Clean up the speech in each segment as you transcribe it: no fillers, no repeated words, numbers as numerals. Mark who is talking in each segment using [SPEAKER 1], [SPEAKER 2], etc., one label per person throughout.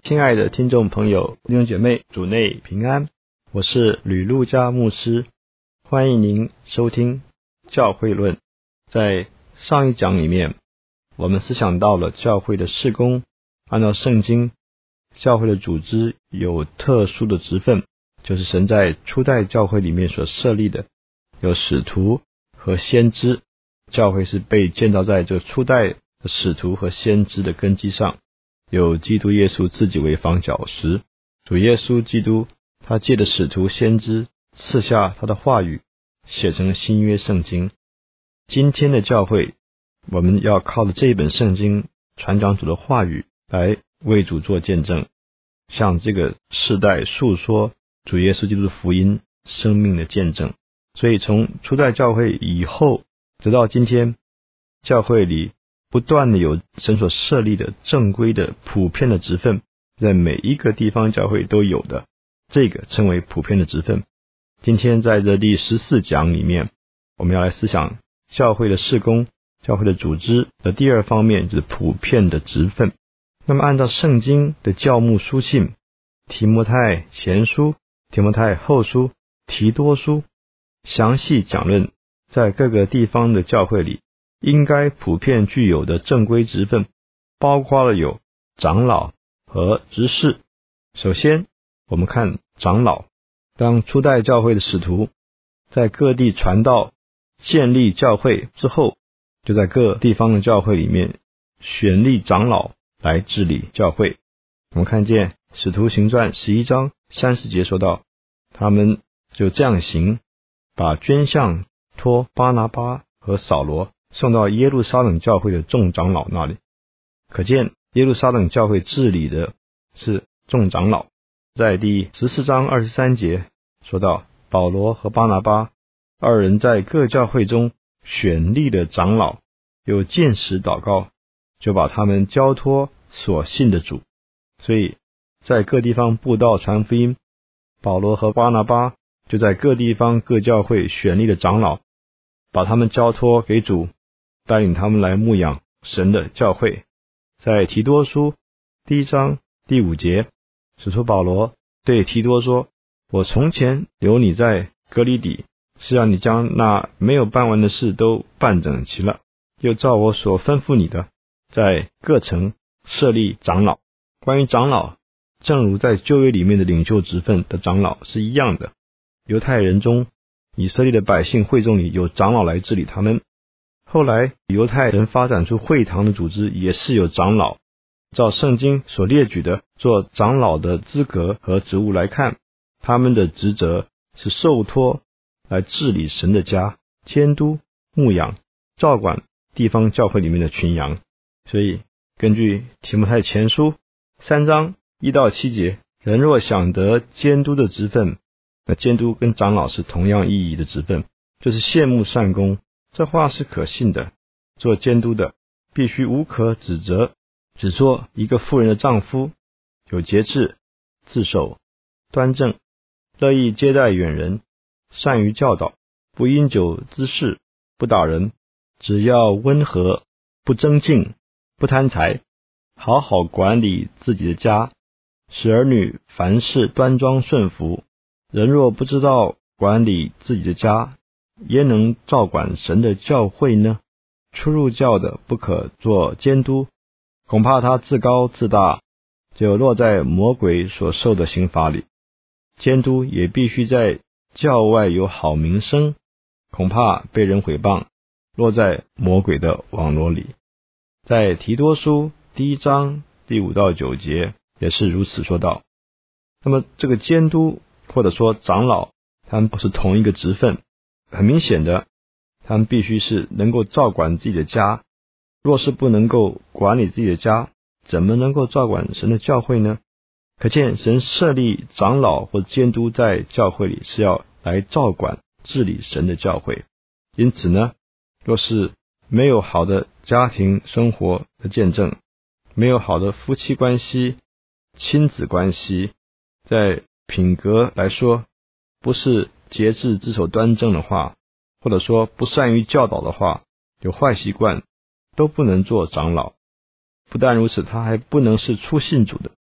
[SPEAKER 1] 亲爱的听众朋友、弟兄姐妹，主内平安，我是吕路加牧师，欢迎您收听教会论。在上一讲里面，我们思想到了教会的事工，按照圣经，教会的组织有特殊的职分，就是神在初代教会里面所设立的，有使徒和先知。教会是被建造在这个初代的使徒和先知的根基上，有基督耶稣自己为房角石，主耶稣基督他借着使徒先知赐下他的话语，写成新约圣经。今天的教会，我们要靠着这一本圣经传讲主的话语来为主做见证，向这个世代述说主耶稣基督的福音生命的见证。所以从初代教会以后直到今天，教会里不断的有神所设立的正规的普遍的职分，在每一个地方教会都有的，这个称为普遍的职分。今天在这第14讲里面，我们要来思想教会的事工、教会的组织的第二方面，就是普遍的职分。那么按照圣经的教牧书信，提摩太前书、提摩太后书、提多书，详细讲论在各个地方的教会里应该普遍具有的正规职分，包括了有长老和执事。首先我们看长老，当初代教会的使徒在各地传道建立教会之后，就在各地方的教会里面选立长老来治理教会。我们看见使徒行传11章30节说到，他们就这样行，把捐项托巴拿巴和扫罗送到耶路撒冷教会的众长老那里。可见耶路撒冷教会治理的是众长老。在第14章23节说到，保罗和巴拿巴二人在各教会中选立的长老，有禁食祷告，就把他们交托所信的主。所以在各地方布道传福音，保罗和巴拿巴就在各地方各教会选立的长老，把他们交托给主，带领他们来牧养神的教会。在提多书1章第5节，使徒保罗对提多说，我从前留你在革哩底，是让你将那没有办完的事都办整齐了，又照我所吩咐你的，在各城设立长老。关于长老，正如在旧约里面的领袖职分的长老是一样的，犹太人中以色列的百姓会众里有长老来治理他们。后来犹太人发展出会堂的组织，也是有长老。照圣经所列举的做长老的资格和职务来看，他们的职责是受托来治理神的家，监督、牧养、照管地方教会里面的群羊。所以根据提摩太前书3章1到7节，人若想得监督的职分，那监督跟长老是同样意义的职分，就是羡慕善功。这话是可信的。做监督的必须无可指责，只做一个妇人的丈夫，有节制，自守，端正，乐意接待远人，善于教导，不因酒滋事，不打人，只要温和，不争竞，不贪财，好好管理自己的家，使儿女凡事端庄顺服。人若不知道管理自己的家，焉能照管神的教会呢？初入教的不可做监督，恐怕他自高自大，就落在魔鬼所受的刑罚里。监督也必须在教外有好名声，恐怕被人毁谤，落在魔鬼的网罗里。在提多书1章第5到9节也是如此说道。那么这个监督或者说长老，他们不是同一个职分，很明显的，他们必须是能够照管自己的家。若是不能够管理自己的家，怎么能够照管神的教会呢？可见神设立长老或监督在教会里，是要来照管治理神的教会。因此呢，若是没有好的家庭生活的见证，没有好的夫妻关系、亲子关系，在品格来说不是节制自守端正的话，或者说不善于教导的话，有坏习惯，都不能做长老。不但如此，他还不能是初信主的。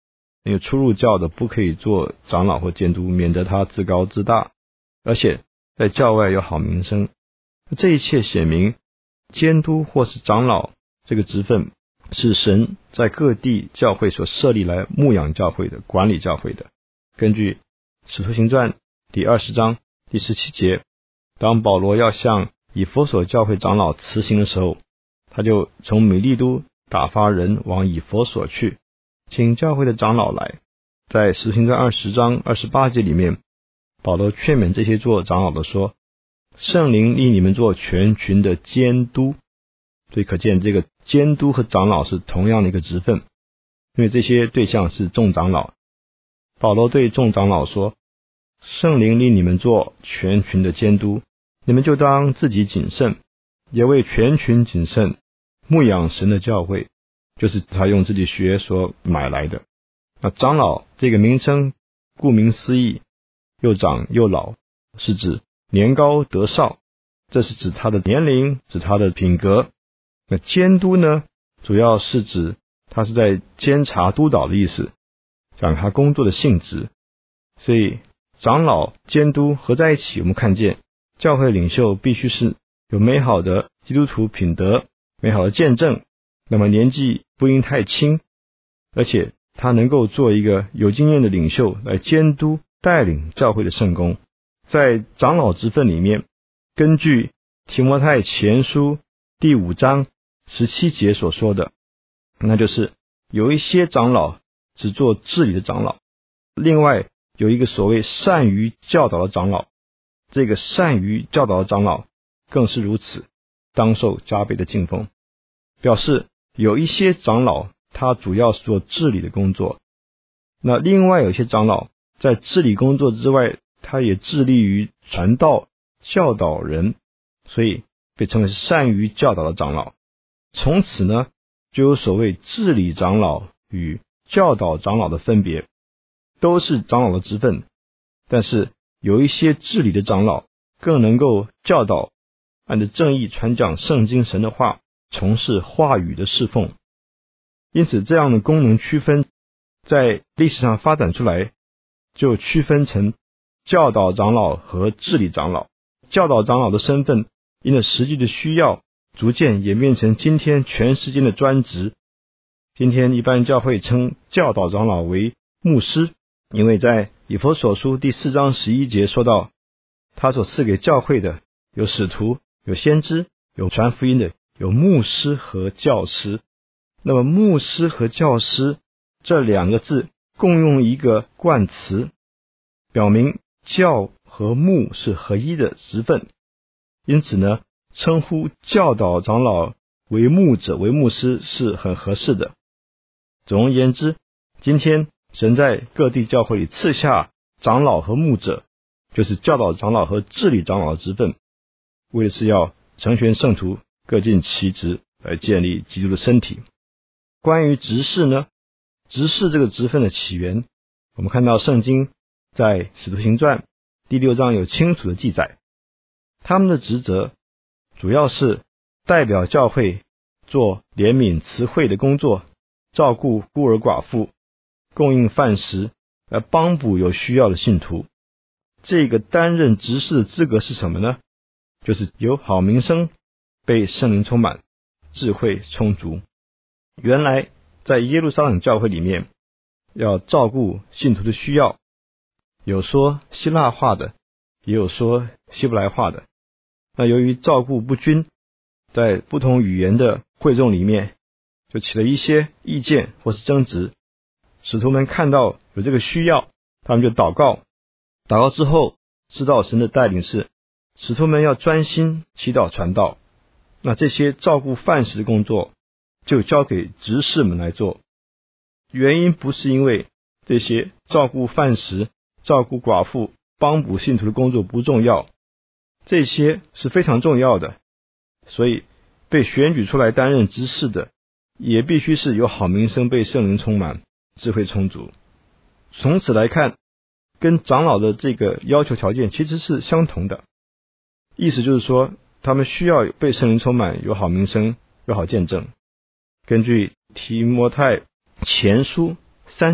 [SPEAKER 1] 那个初入教的不可以做长老或监督，免得他自高自大，而且在教外有好名声。这一切显明监督或是长老这个职分是神在各地教会所设立来牧养教会的，管理教会的。根据使徒行传第20章第17节，当保罗要向以弗所教会长老辞行的时候，他就从米利都打发人往以弗所去，请教会的长老来。在使徒行传20章28节里面，保罗劝勉这些做长老的说，圣灵立你们做全群的监督。所以可见这个监督和长老是同样的一个职分，因为这些对象是众长老。保罗对众长老说，圣灵立你们做全群的监督，你们就当自己谨慎，也为全群谨慎，牧养神的教会，就是他用自己学所买来的。那长老这个名称顾名思义，又长又老，是指年高德少，这是指他的年龄，指他的品格。那监督呢，主要是指他是在监察督导的意思，讲他工作的性质。所以长老监督合在一起，我们看见教会领袖必须是有美好的基督徒品德，美好的见证，那么年纪不应太轻，而且他能够做一个有经验的领袖来监督带领教会的圣工。在长老职分里面，根据提摩太前书第5章17节所说的，那就是有一些长老只做治理的长老，另外有一个所谓善于教导的长老，这个善于教导的长老更是如此，当受加倍的敬奉。表示有一些长老他主要是做治理的工作，那另外有些长老在治理工作之外，他也致力于传道教导人，所以被称为是善于教导的长老。从此呢，就有所谓治理长老与教导长老的分别，都是长老的职分，但是有一些治理的长老更能够教导，按着正义传讲圣经神的话，从事话语的侍奉。因此这样的功能区分在历史上发展出来，就区分成教导长老和治理长老。教导长老的身份因着实际的需要，逐渐演变成今天全世界的专职。今天一般教会称教导长老为牧师，因为在以弗所书第4章11节说到，他所赐给教会的有使徒，有先知，有传福音的，有牧师和教师。那么牧师和教师这2个字共用一个冠词，表明教和牧是合一的职分。因此呢，称呼教导长老为牧者为牧师是很合适的。总而言之，今天神在各地教会里赐下长老和牧者，就是教导长老和治理长老的职分，为的是要成全圣徒，各尽其职，来建立基督的身体。关于执事呢，执事这个职分的起源，我们看到圣经在使徒行传第6章有清楚的记载。他们的职责主要是代表教会做怜悯慈惠的工作，照顾孤儿寡妇，供应饭食，来帮补有需要的信徒。这个担任执事的资格是什么呢？就是有好名声，被圣灵充满，智慧充足。原来在耶路撒冷教会里面，要照顾信徒的需要，有说希腊话的，也有说希伯来话的。那由于照顾不均，在不同语言的会众里面就起了一些意见或是争执。使徒们看到有这个需要，他们就祷告之后，知道神的带领是使徒们要专心祈祷传道，那这些照顾饭食的工作就交给执事们来做。原因不是因为这些照顾饭食、照顾寡妇、帮补信徒的工作不重要，这些是非常重要的，所以被选举出来担任执事的也必须是有好名声，被圣灵充满，智慧充足。从此来看，跟长老的这个要求条件其实是相同的，意思就是说他们需要被圣灵充满，有好名声，有好见证。根据提摩太前书3章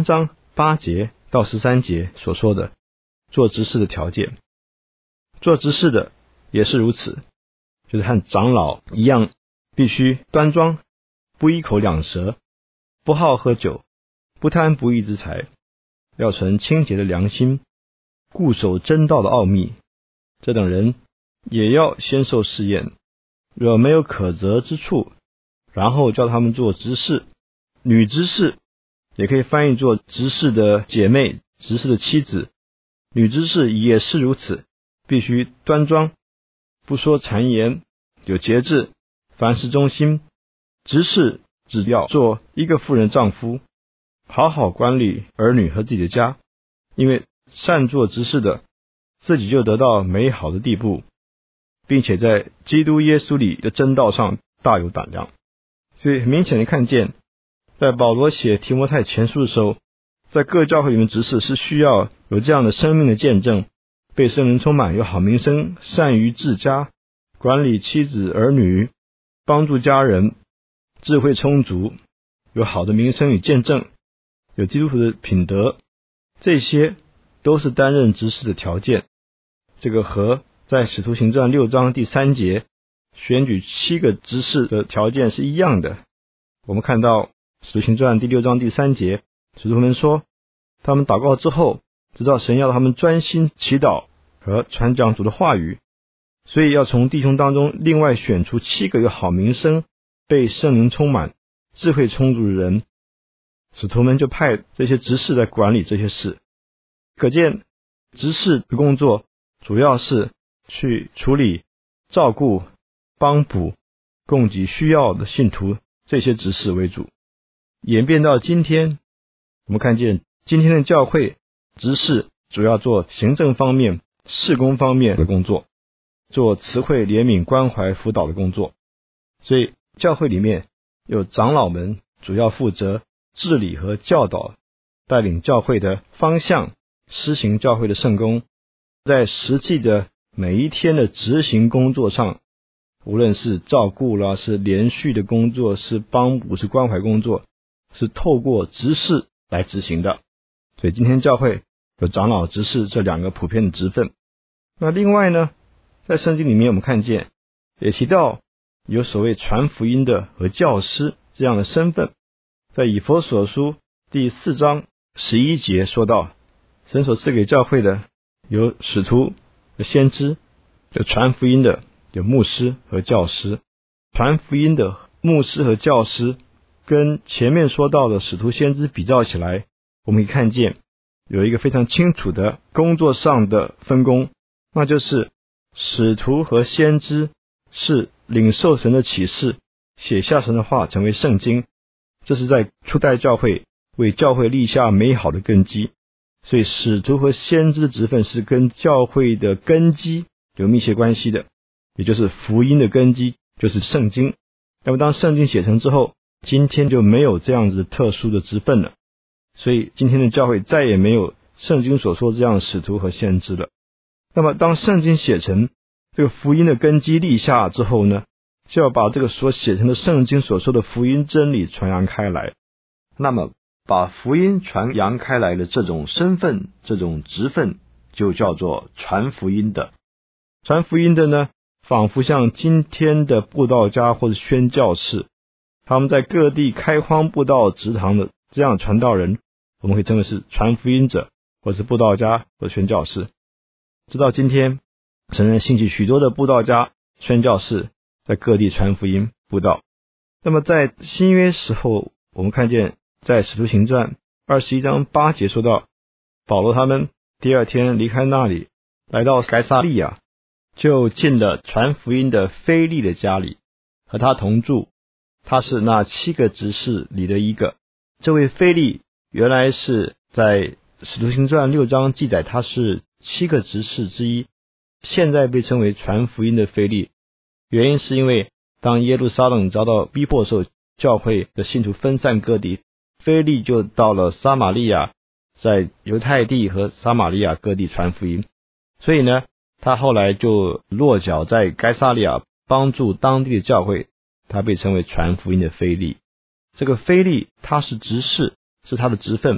[SPEAKER 1] 8节到13节所说的做执事的条件。做执事的也是如此，就是和长老一样，必须端庄，不一口两舌，不好喝酒，不贪不义之财，要存清洁的良心，固守真道的奥秘。这等人也要先受试验，若没有可责之处，然后叫他们做执事。女执事也可以翻译做执事的姐妹、执事的妻子。女执事也是如此，必须端庄，不说谗言，有节制，凡事忠心。执事只要做一个妇人丈夫，好好管理儿女和自己的家，因为善做执事的自己就得到美好的地步，并且在基督耶稣里的真道上大有胆量。所以很明显的看见，在保罗写提摩太前书的时候，在各教会里面执事是需要有这样的生命的见证，被圣灵充满，有好名声，善于治家，管理妻子儿女，帮助家人，智慧充足，有好的名声与见证，有基督徒的品德，这些都是担任执事的条件。这个和在使徒行传6章第3节选举7个执事的条件是一样的。我们看到使徒行传第6章第3节，使徒们说，他们祷告之后，知道神要他们专心祈祷和传讲主的话语，所以要从弟兄当中另外选出7个有好名声、被圣灵充满、智慧充足的人。使徒们就派这些执事来管理这些事。可见执事的工作主要是去处理、照顾、帮补、供给需要的信徒，这些执事为主。演变到今天，我们看见今天的教会执事主要做行政方面、事工方面的工作，做慈惠、怜悯、关怀、辅导的工作。所以教会里面有长老们主要负责治理和教导，带领教会的方向，施行教会的圣工。在实际的每一天的执行工作上，无论是照顾啦，是连续的工作，是帮补，是关怀工作，是透过执事来执行的。所以今天教会有长老、执事这2个普遍的职分。那另外呢，在圣经里面我们看见也提到有所谓传福音的和教师这样的身份。在以弗所书第4章11节说到，神所赐给教会的有使徒、有先知，有传福音的，有牧师和教师。传福音的牧师和教师跟前面说到的使徒先知比较起来，我们可以看见有一个非常清楚的工作上的分工，那就是使徒和先知是领受神的启示，写下神的话成为圣经，这是在初代教会为教会立下美好的根基。所以使徒和先知的职分是跟教会的根基有密切关系的，也就是福音的根基就是圣经。那么当圣经写成之后，今天就没有这样子特殊的职分了，所以今天的教会再也没有圣经所说这样的使徒和先知了。那么当圣经写成，这个福音的根基立下之后呢，就要把这个所写成的圣经所说的福音真理传扬开来。那么把福音传扬开来的这种身份、这种职分就叫做传福音的。传福音的呢，仿佛像今天的布道家或者宣教士，他们在各地开荒布道植堂的这样的传道人，我们可以称为是传福音者，或是布道家或者宣教士。直到今天，神人兴起许多的布道家、宣教士在各地传福音布道。那么在新约时候，我们看见在使徒行传21章8节说到，保罗他们第2天离开那里，来到该撒利亚，就进了传福音的腓利的家里，和他同住。他是那7个执事里的一个。这位腓利原来是在使徒行传6章记载他是7个执事之一，现在被称为传福音的腓利。原因是因为当耶路撒冷遭到逼迫的时候，教会的信徒分散各地，腓利就到了撒玛利亚，在犹太地和撒玛利亚各地传福音。所以呢，他后来就落脚在该撒利亚，帮助当地的教会，他被称为传福音的腓利。这个腓利他是执事，是他的职分，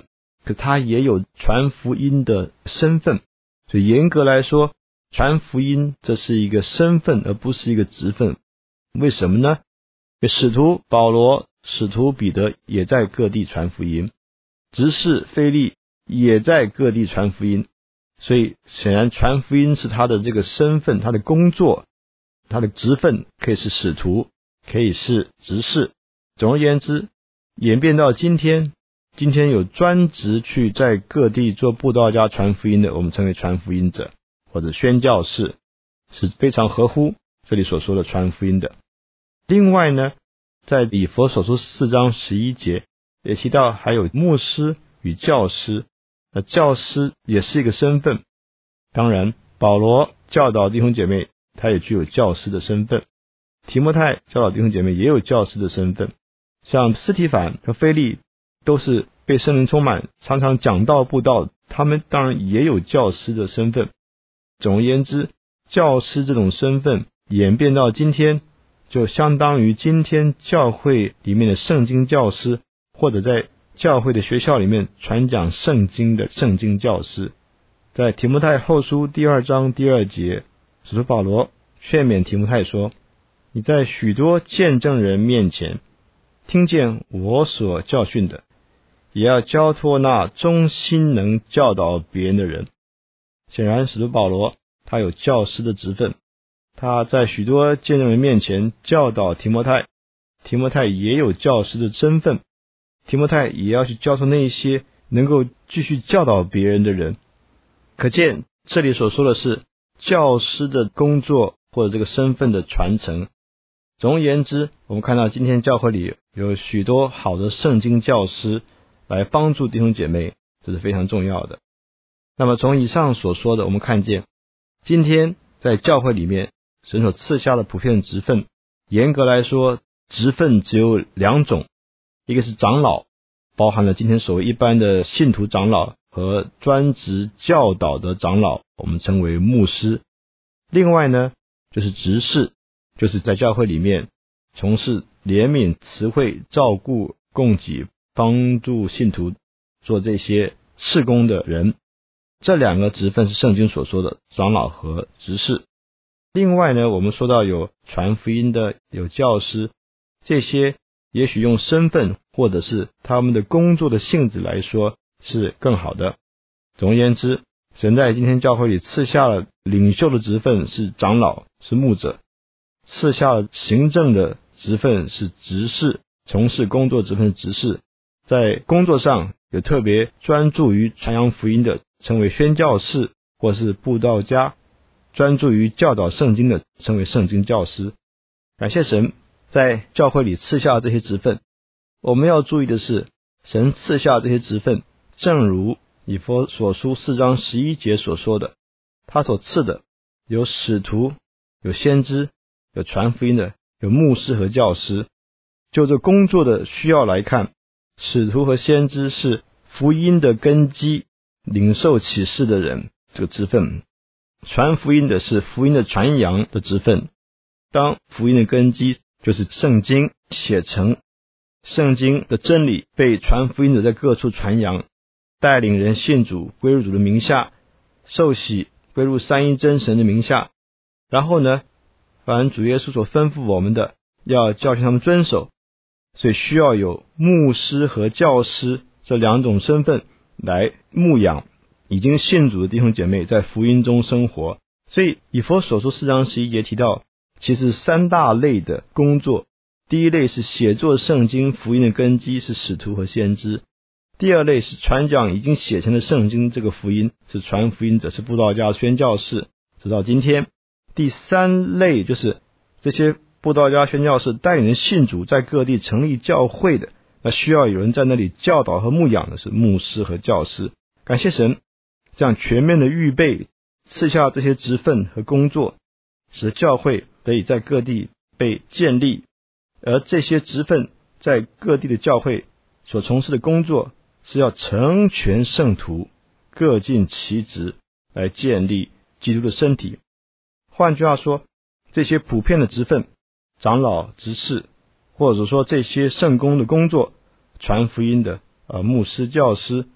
[SPEAKER 1] 可他也有传福音的身份。所以严格来说，传福音这是一个身份，而不是一个职分。为什么呢？使徒保罗、使徒彼得也在各地传福音，执事腓利也在各地传福音。所以显然传福音是他的这个身份，他的工作，他的职分，可以是使徒，可以是执事。总而言之，演变到今天有专职去在各地做布道家传福音的，我们称为传福音者或者宣教士，是非常合乎这里所说的传福音的。另外呢，在以弗所书4章11节也提到还有牧师与教师，那教师也是一个身份。当然保罗教导弟兄姐妹，他也具有教师的身份，提摩太教导弟兄姐妹也有教师的身份，像司提反和腓利都是被圣灵充满，常常讲道布道，他们当然也有教师的身份。总而言之，教师这种身份演变到今天，就相当于今天教会里面的圣经教师，或者在教会的学校里面传讲圣经的圣经教师。在提摩太后书第2章第2节，使徒保罗劝勉提摩太说，你在许多见证人面前听见我所教训的，也要交托那忠心能教导别人的人。显然使徒保罗他有教师的职分，他在许多见证人面前教导提摩太，提摩太也有教师的身份，提摩太也要去教授那些能够继续教导别人的人。可见这里所说的是教师的工作或者这个身份的传承。总而言之，我们看到今天教会里有许多好的圣经教师来帮助弟兄姐妹，这是非常重要的。那么从以上所说的，我们看见今天在教会里面神所赐下的普遍职分，严格来说职分只有2种，一个是长老，包含了今天所谓一般的信徒长老和专职教导的长老，我们称为牧师。另外呢，就是执事，就是在教会里面从事怜悯、慈惠、照顾、供给、帮助信徒做这些事工的人。这2个职分是圣经所说的长老和执事。另外呢，我们说到有传福音的，有教师，这些也许用身份或者是他们的工作的性质来说是更好的。总而言之，神在今天教会里赐下了领袖的职分是长老，是牧者，赐下了行政的职分是执事，从事工作职分是执事，在工作上有特别专注于传扬福音的称为宣教士或是布道家，专注于教导圣经的称为圣经教师。感谢神在教会里赐下这些职分。我们要注意的是，神赐下这些职分正如以弗所书4章11节所说的，他所赐的有使徒，有先知，有传福音的，有牧师和教师。就这工作的需要来看，使徒和先知是福音的根基，领受启示的人，这个职分。传福音的是福音的传扬的职分。当福音的根基就是圣经写成，圣经的真理被传福音者在各处传扬，带领人信主，归入主的名下，受洗归入三一真神的名下。然后呢，凡主耶稣所吩咐我们的，要教训他们遵守。所以需要有牧师和教师这2种身份来牧养已经信主的弟兄姐妹在福音中生活。所以以弗所书4章11节提到，其实3大类的工作。第一类是写作圣经福音的根基，是使徒和先知。第二类是传讲已经写成的圣经这个福音，是传福音者，是布道家、宣教士，直到今天。第三类就是这些布道家、宣教士带领人信主，在各地成立教会的，那需要有人在那里教导和牧养的，是牧师和教师。感谢神，这样全面的预备赐下这些职分和工作，使教会得以在各地被建立。而这些职分在各地的教会所从事的工作，是要成全圣徒，各尽其职，来建立基督的身体。换句话说，这些普遍的职分，长老、执事，或者说这些圣工的工作，传福音的牧师、教师，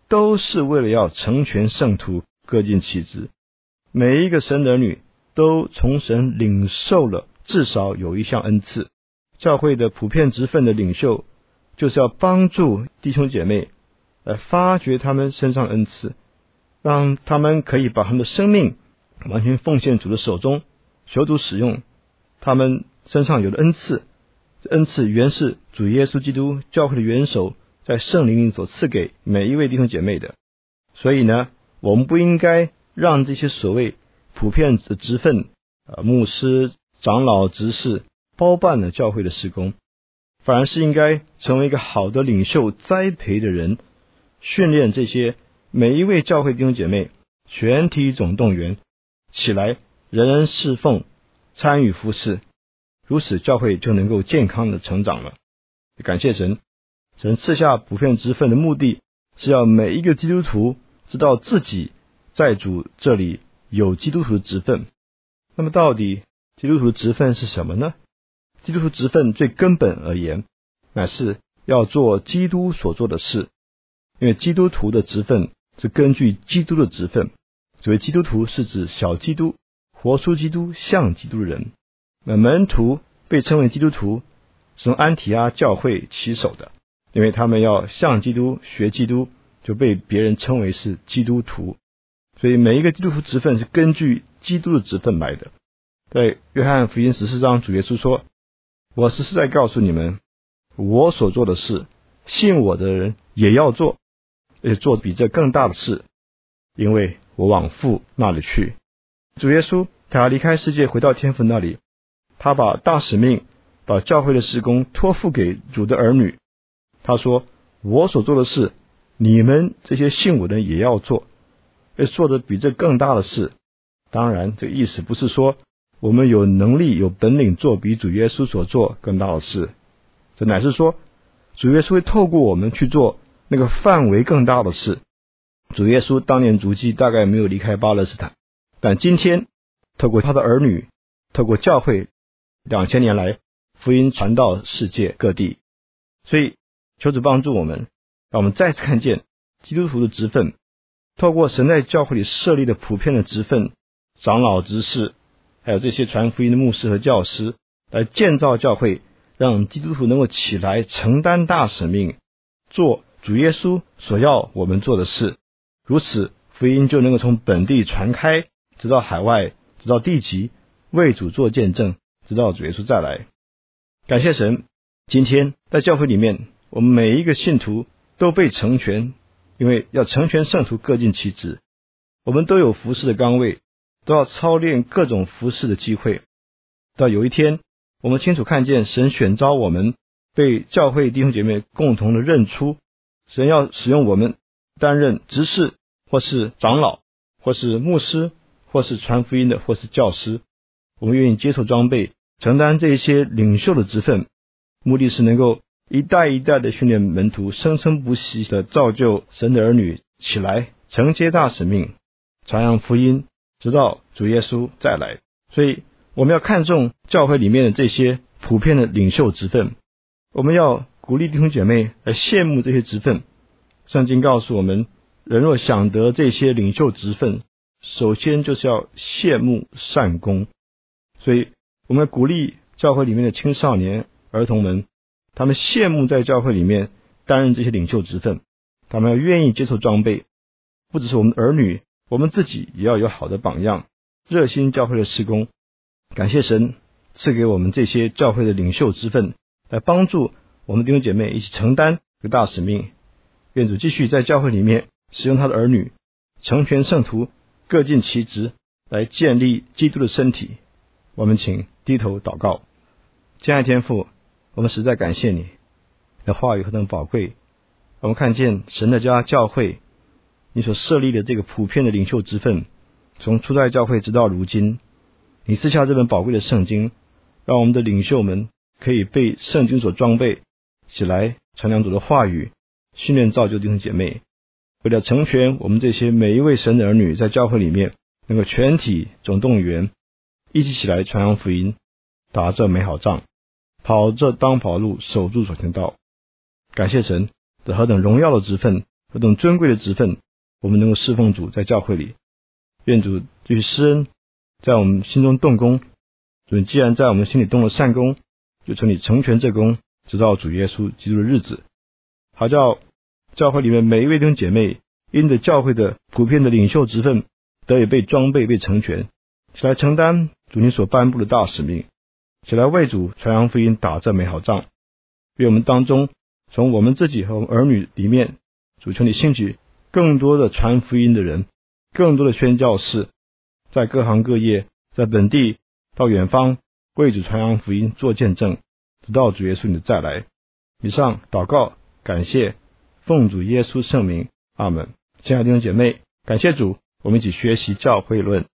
[SPEAKER 1] 都是为了要成全圣徒，各尽其职。每一个神的儿女都从神领受了至少有一项恩赐。教会的普遍职分的领袖，就是要帮助弟兄姐妹来发掘他们身上的恩赐，让他们可以把他们的生命完全奉献主的手中，求主使用他们身上有的恩赐。这恩赐原是主耶稣基督教会的元首在圣灵里所赐给每一位弟兄姐妹的。所以呢，我们不应该让这些所谓普遍的职分，牧师、长老、执事包办了教会的事工，反而是应该成为一个好的领袖栽培的人，训练这些每一位教会弟兄姐妹全体总动员起来，人人侍奉，参与服事，如此教会就能够健康的成长了。感谢神，神赐下普遍职分的目的是要每一个基督徒知道自己在主这里有基督徒的职分。那么到底基督徒的职分是什么呢？基督徒职分最根本而言，乃是要做基督所做的事。因为基督徒的职分是根据基督的职分，所谓基督徒是指小基督，活出基督，像基督的人。那门徒被称为基督徒，是从安提阿教会起手的，因为他们要像基督，学基督，就被别人称为是基督徒。所以每一个基督徒职分是根据基督的职分来的。在约翰福音14章，主耶稣说，我实实在告诉你们，我所做的事，信我的人也要做，而且做比这更大的事，因为我往父那里去。主耶稣他要离开世界回到天父那里，他把大使命，把教会的事工托付给主的儿女。他说，我所做的事，你们这些信我的人也要做，而做的比这更大的事。当然这个意思不是说我们有能力有本领做比主耶稣所做更大的事，这乃是说主耶稣会透过我们去做那个范围更大的事。主耶稣当年足迹大概没有离开巴勒斯坦，但今天透过他的儿女，透过教会，2000年来福音传到世界各地。所以求主帮助我们，让我们再次看见基督徒的职分，透过神在教会里设立的普遍的职分，长老、执事，还有这些传福音的牧师和教师，来建造教会，让基督徒能够起来承担大使命，做主耶稣所要我们做的事。如此福音就能够从本地传开，直到海外，直到地极，为主做见证，直到主耶稣再来。感谢神，今天在教会里面，我们每一个信徒都被成全，因为要成全圣徒，各尽其职。我们都有服事的岗位，都要操练各种服事的机会。到有一天，我们清楚看见神选召我们，被教会弟兄姐妹共同的认出，神要使用我们担任执事，或是长老，或是牧师，或是传福音的，或是教师。我们愿意接受装备，承担这些领袖的职分，目的是能够一代一代的训练门徒，生生不息的造就神的儿女起来，承接大使命，传扬福音，直到主耶稣再来。所以我们要看重教会里面的这些普遍的领袖职分，我们要鼓励弟兄姐妹来羡慕这些职分。圣经告诉我们，人若想得这些领袖职分，首先就是要羡慕善功。所以我们鼓励教会里面的青少年儿童们，他们羡慕在教会里面担任这些领袖职分，他们要愿意接受装备。不只是我们的儿女，我们自己也要有好的榜样，热心教会的事工。感谢神赐给我们这些教会的领袖职分，来帮助我们弟兄姐妹一起承担这个大使命。愿主继续在教会里面使用他的儿女，成全圣徒，各尽其职，来建立基督的身体。我们请低头祷告。亲爱的天父，我们实在感谢你的话语何等宝贵。我们看见神的家教会，你所设立的这个普遍的领袖职分，从初代教会直到如今，你赐下这本宝贵的圣经，让我们的领袖们可以被圣经所装备起来，传扬主的话语，训练造就弟兄姐妹，为了成全我们这些每一位神的儿女，在教会里面能够全体总动员，一起起来传扬福音，打这美好仗，跑这当跑路，守住所行道。感谢神的何等荣耀的职分， 何等尊贵的职分，我们能够侍奉主在教会里。愿主继续施恩，在我们心中动工。主，既然在我们心里动了善工，就求你成全这工，直到主耶稣基督的日子，好叫教会里面每一位弟兄姐妹因着教会的普遍的领袖职分，得以被装备被成全，起来承担主你所颁布的大使命，起来为主传扬福音，打这美好仗。愿我们当中从我们自己和我们儿女里面，主求你兴起更多的传福音的人，更多的宣教士，在各行各业，在本地到远方为主传扬福音做见证，直到主耶稣你的再来。以上祷告感谢奉主耶稣圣名，阿们。亲爱的弟兄姐妹，感谢主，我们一起学习教会论。